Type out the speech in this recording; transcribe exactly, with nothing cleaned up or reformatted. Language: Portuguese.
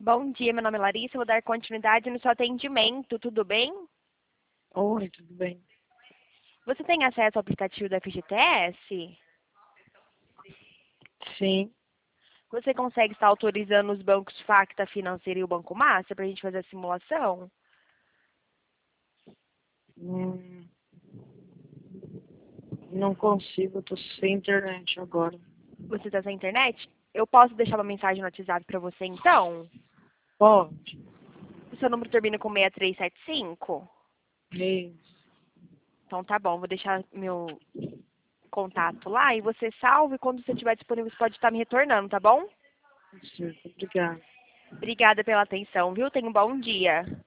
Bom dia, meu nome é Larissa, eu vou dar continuidade no seu atendimento, tudo bem? Oi, tudo bem? Você tem acesso ao aplicativo da F G T S? Sim. Você consegue estar autorizando os bancos Facta, Financeira e o Banco Master para a gente fazer a simulação? Hum, não consigo, tô sem internet agora. Você está sem internet? Eu posso deixar uma mensagem no WhatsApp para você então? Pode. O seu número termina com seis três sete cinco? Isso. Então tá bom, vou deixar meu contato lá e você salva e quando você estiver disponível você pode estar me retornando, tá bom? Certo, obrigado. Obrigada pela atenção, viu? Tenha um bom dia.